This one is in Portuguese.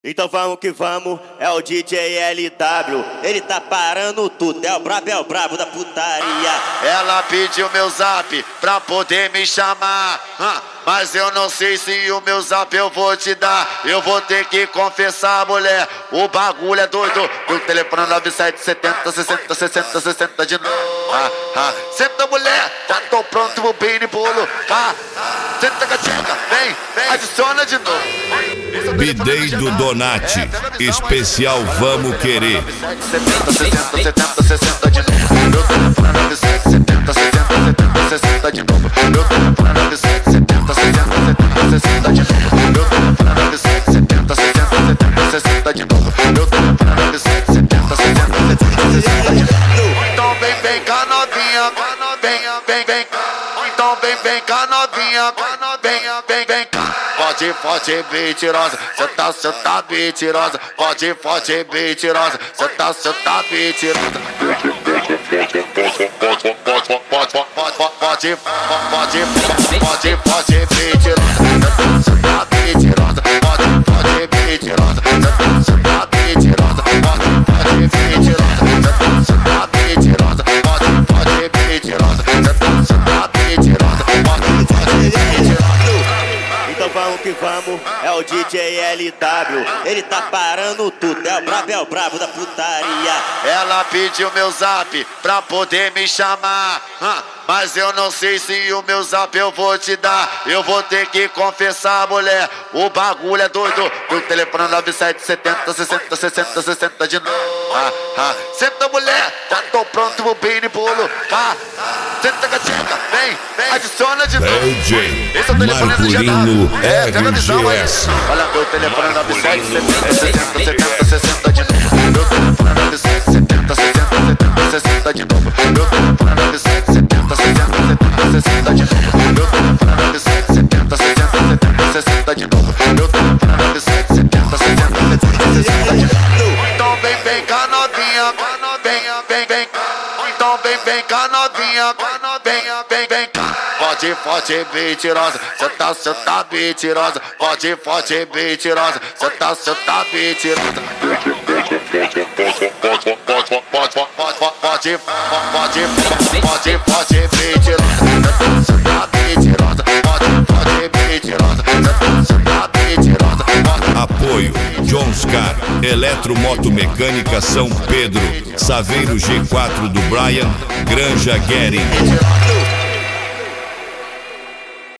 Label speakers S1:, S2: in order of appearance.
S1: Então vamos que vamos, é o DJ LW, ele tá parando tudo, é o brabo da putaria.
S2: Ela pediu meu zap pra poder me chamar, mas eu não sei se o meu zap eu vou te dar. Eu vou ter que confessar, mulher, o bagulho é doido. Meu telefone é 9770 60 60 60 de novo. Senta, mulher, já tô pronto pro pino e pulo. Senta, gatinha, vem, adiciona de novo.
S3: Bidei do Donati, especial Vamos Querer.
S2: 70 60 70 60 de novo. Meu telefone é 9770 60 70 60 de novo. Meu telefone é 9770 60 70 60 de novo. Meu telefone é 9770 60 70 60 de novo. Meu telefone é 9770 60 70 de novo. Então vem cá novinha, vem. Então vem cá novinha, vem cá. Pode mentirosa, cê tá mentirosa. Pode mentirosa, cê tá mentirosa. Pode mentirosa, cê tá mentirosa. Pode mentirosa, cê tá mentirosa. Pode mentirosa, cê tá mentirosa. Pode mentirosa, cê tá mentirosa.
S1: Então vamos que vamos, é o DJ LW, ele tá parando tudo, é o brabo da putaria.
S2: Ela pediu meu zap pra poder me chamar, mas eu não sei se o meu zap eu vou te dar. Eu vou ter que confessar, mulher, o bagulho é doido. Meu telefone é 9770 60 60 60 de novo. Senta, mulher, já tô pronto pro pino e pulo. Senta, gatinha, vem, adiciona de novo.
S3: DJ
S2: Esse é o telefone do
S3: Marculino
S2: pega a visão aí.
S3: RGS.
S2: Olha, meu telefone é 9770 60 60 de novo. Meu telefone é 9770 60 60 de novo. Meu telefone é 9770 60 60 de novo. Meu telefone é 9770 60 60 de novo. Meu telefone é 9770 60 60 de novo. Então vem cá novinha, vem. Então vem cá novinha, vem cá. Pode mentirosa, cê tá mentirosa. Pode mentirosa, cê tá mentirosa. Pode mentirosa, cê tá mentirosa. Pode mentirosa, cê tá mentirosa.
S3: Apoio Johnscar, Eletromotomecânica São Pedro, Saveiro G4 do Brian, Granja Guerin.